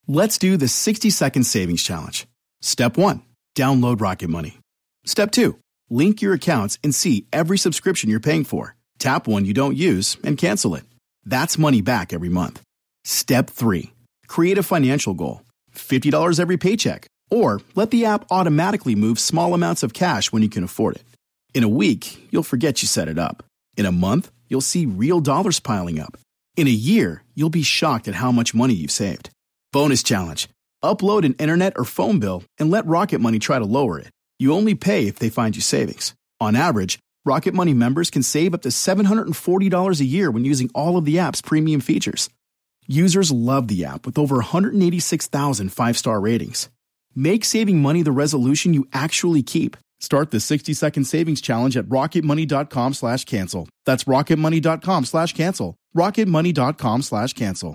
Let's do the 60-second savings challenge. Step 1, download Rocket Money. Step 2, link your accounts and see every subscription you're paying for. Tap one you don't use and cancel it. That's money back every month. Step 3, create a financial goal. $50 every paycheck. Or let the app automatically move small amounts of cash when you can afford it. In a week, you'll forget you set it up. In a month, you'll see real dollars piling up. In a year, you'll be shocked at how much money you've saved. Bonus challenge. Upload an internet or phone bill and let Rocket Money try to lower it. You only pay if they find you savings. On average, Rocket Money members can save up to $740 a year when using all of the app's premium features. Users love the app with over 186,000 five-star ratings. Make saving money the resolution you actually keep. Start the 60-second savings challenge at rocketmoney.com/cancel. That's rocketmoney.com/cancel. rocketmoney.com/cancel.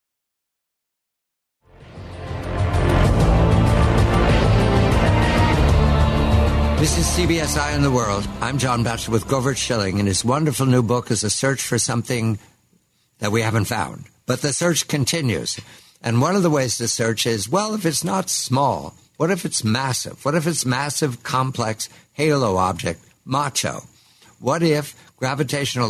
This is CBS Eye on the World. I'm John Batchelor with Govert Schilling, and his wonderful new book is a search for something that we haven't found. But the search continues. And one of the ways to search is, well, if it's not small, what if it's massive? What if it's massive, complex halo object, MACHO? What if gravitational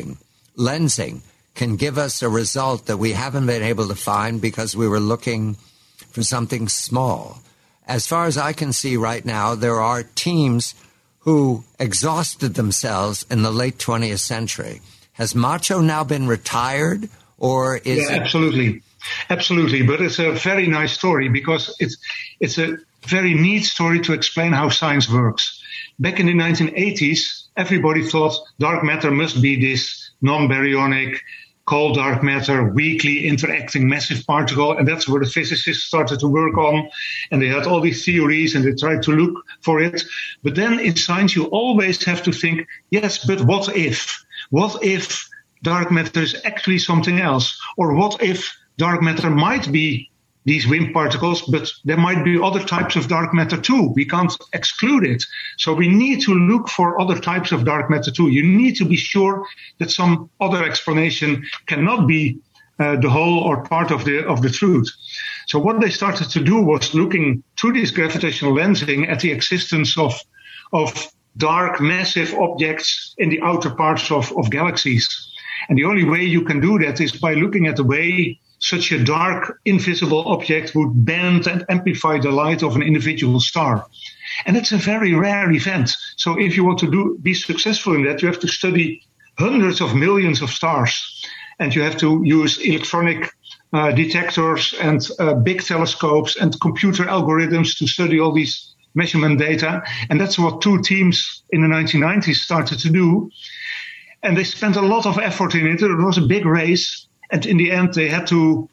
lensing can give us a result that we haven't been able to find because we were looking for something small? As far as I can see right now, there are teams who exhausted themselves in the late 20th century. Has MACHO now been retired, or is it... Absolutely. Absolutely, but it's a very nice story because it's a very neat story to explain how science works. Back in the 1980s, everybody thought dark matter must be this non-baryonic, cold dark matter, weakly interacting massive particle, and that's where the physicists started to work on, and they had all these theories and they tried to look for it. But then in science, you always have to think, yes, but what if? What if dark matter is actually something else? Or what if dark matter might be these wind particles, but there might be other types of dark matter too. We can't exclude it. So we need to look for other types of dark matter too. You need to be sure that some other explanation cannot be the whole or part of the truth. So what they started to do was looking through this gravitational lensing at the existence of dark, massive objects in the outer parts of galaxies. And the only way you can do that is by looking at the way such a dark, invisible object would bend and amplify the light of an individual star. And it's a very rare event. So if you want to be successful in that, you have to study hundreds of millions of stars. And you have to use electronic detectors and big telescopes and computer algorithms to study all these measurement data. And that's what two teams in the 1990s started to do. And they spent a lot of effort in it. It was a big race. And in the end, they had to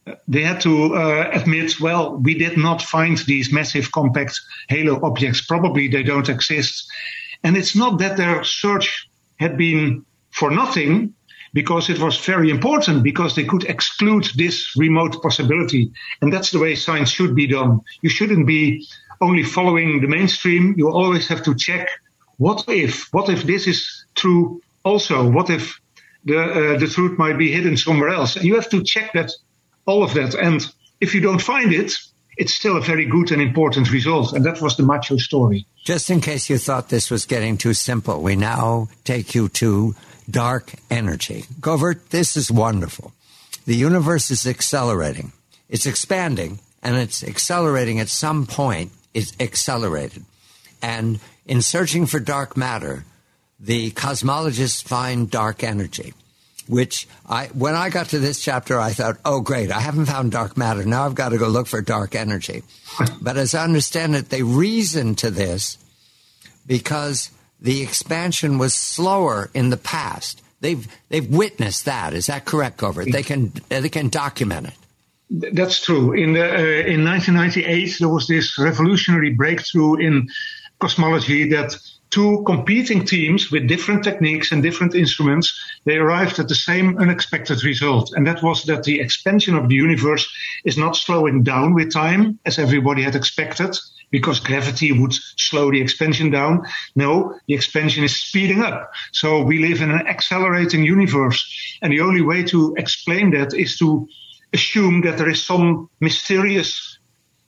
admit, well, we did not find these massive compact halo objects. Probably they don't exist. And it's not that their search had been for nothing, because it was very important, because they could exclude this remote possibility. And that's the way science should be done. You shouldn't be only following the mainstream. You always have to check, what if this is true also? What if the truth might be hidden somewhere else? And you have to check that, all of that. And if you don't find it, it's still a very good and important result. And that was the MACHO story. Just in case you thought this was getting too simple, we now take you to dark energy. Govert, this is wonderful. The universe is accelerating. It's expanding, and it's accelerating at some point. It's accelerated. And in searching for dark matter, the cosmologists find dark energy, which when I got to this chapter, I thought, oh, great, I haven't found dark matter. Now I've got to go look for dark energy. But as I understand it, they reason to this because the expansion was slower in the past. They've witnessed that. Is that correct, Govert? They can document it. That's true. In 1998, there was this revolutionary breakthrough in cosmology that two competing teams with different techniques and different instruments, they arrived at the same unexpected result. And that was that the expansion of the universe is not slowing down with time, as everybody had expected, because gravity would slow the expansion down. No, the expansion is speeding up. So we live in an accelerating universe. And the only way to explain that is to assume that there is some mysterious,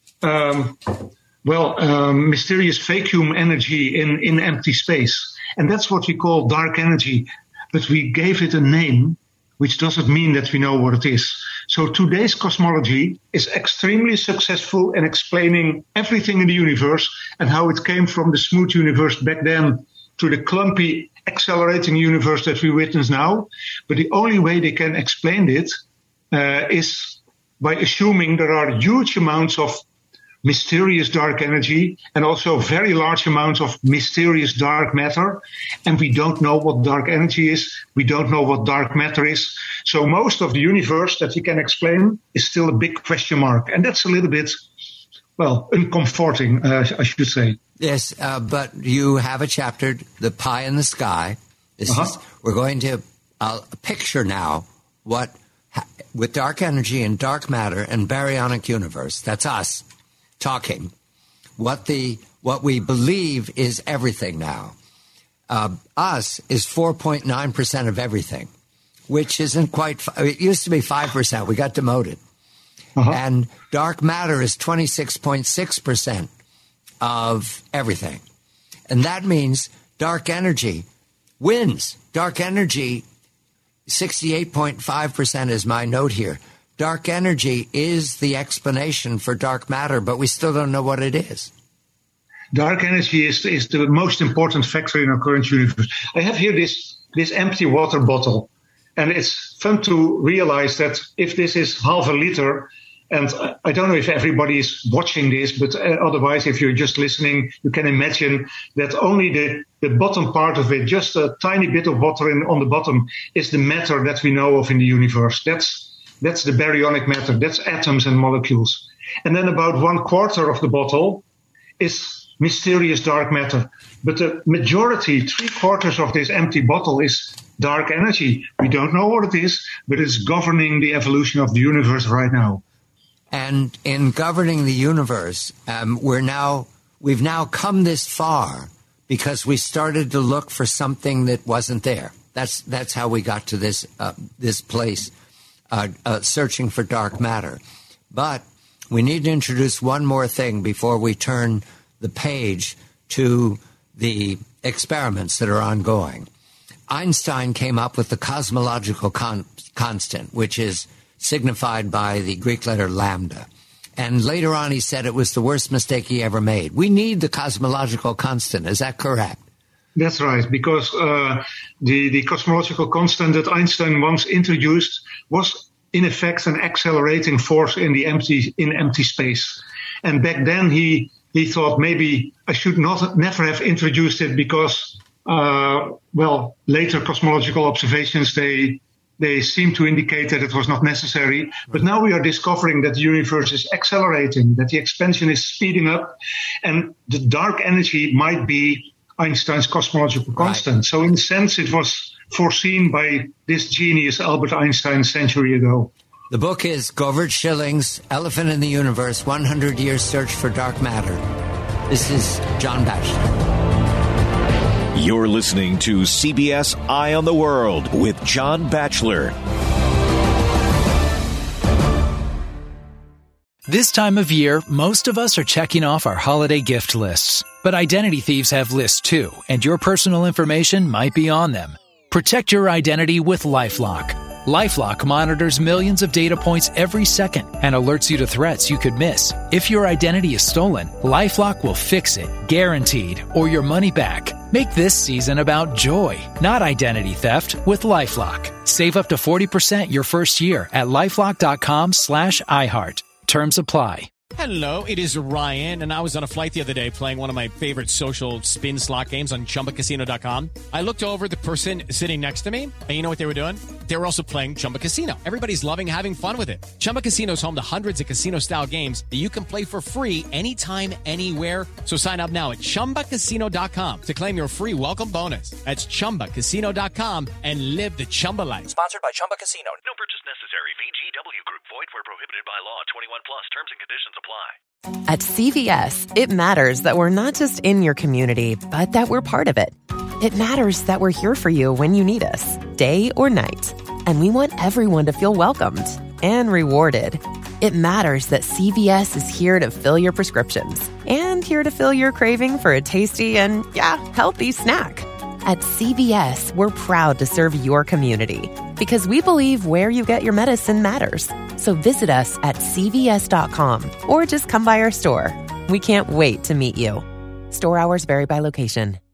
mysterious vacuum energy in empty space. And that's what we call dark energy. But we gave it a name, which doesn't mean that we know what it is. So today's cosmology is extremely successful in explaining everything in the universe and how it came from the smooth universe back then to the clumpy, accelerating universe that we witness now. But the only way they can explain it is by assuming there are huge amounts of mysterious dark energy and also very large amounts of mysterious dark matter. And we don't know what dark energy is. We don't know what dark matter is. So most of the universe that we can explain is still a big question mark. And that's a little bit, uncomforting, I should say. Yes, but you have a chapter, The Pie in the Sky. We're going to picture now what, with dark energy and dark matter and baryonic universe, that's us talking, what we believe is everything now. Us is 4.9% of everything, which isn't quite, it used to be 5%. We got demoted. And dark matter is 26.6% of everything. And that means dark energy wins. Dark energy, 68.5% is my note here. Dark energy is the explanation for dark matter, but we still don't know what it is. Dark energy is the most important factor in our current universe. I have here this empty water bottle, and it's fun to realize that if this is half a liter, and I don't know if everybody is watching this, but otherwise, if you're just listening, you can imagine that only the bottom part of it, just a tiny bit of water on the bottom, is the matter that we know of in the universe. That's the baryonic matter. That's atoms and molecules. And then about 1/4 of the bottle is mysterious dark matter. But the majority, 3/4 of this empty bottle is dark energy. We don't know what it is, but it's governing the evolution of the universe right now. And in governing the universe, we've now come this far because we started to look for something that wasn't there. That's how we got to this place, searching for dark matter. But we need to introduce one more thing before we turn the page to the experiments that are ongoing. Einstein came up with the cosmological constant, which is signified by the Greek letter lambda. And later on, he said it was the worst mistake he ever made. We need the cosmological constant. Is that correct? That's right, because the cosmological constant that Einstein once introduced was, in effect, an accelerating force in empty space. And back then, he thought maybe I should never have introduced it because, later cosmological observations, they seem to indicate that it was not necessary. But now we are discovering that the universe is accelerating, that the expansion is speeding up, and the dark energy might be Einstein's cosmological constant. Right. So in a sense, it was foreseen by this genius Albert Einstein a century ago. The book is Govert Schilling's Elephant in the Universe, 100 Years Search for Dark Matter. This is John Batchelor. You're listening to CBS Eye on the World with John Batchelor. This time of year, most of us are checking off our holiday gift lists. But identity thieves have lists too, and your personal information might be on them. Protect your identity with LifeLock. LifeLock monitors millions of data points every second and alerts you to threats you could miss. If your identity is stolen, LifeLock will fix it, guaranteed, or your money back. Make this season about joy, not identity theft, with LifeLock. Save up to 40% your first year at LifeLock.com/iHeart. Terms apply. Hello, it is Ryan, and I was on a flight the other day playing one of my favorite social spin slot games on ChumbaCasino.com. I looked over at the person sitting next to me, and you know what they were doing? They were also playing Chumba Casino. Everybody's loving having fun with it. Chumba Casino is home to hundreds of casino-style games that you can play for free anytime, anywhere. So sign up now at ChumbaCasino.com to claim your free welcome bonus. That's ChumbaCasino.com and live the Chumba life. Sponsored by Chumba Casino. No purchase necessary. VGW Group. Void where prohibited by law. 21 plus. Terms and conditions apply. At CVS, it matters that we're not just in your community, but that we're part of it. It matters that we're here for you when you need us, day or night. And we want everyone to feel welcomed. and rewarded. It matters that CVS is here to fill your prescriptions and here to fill your craving for a tasty and, healthy snack. At CVS, we're proud to serve your community because we believe where you get your medicine matters. So visit us at CVS.com or just come by our store. We can't wait to meet you. Store hours vary by location.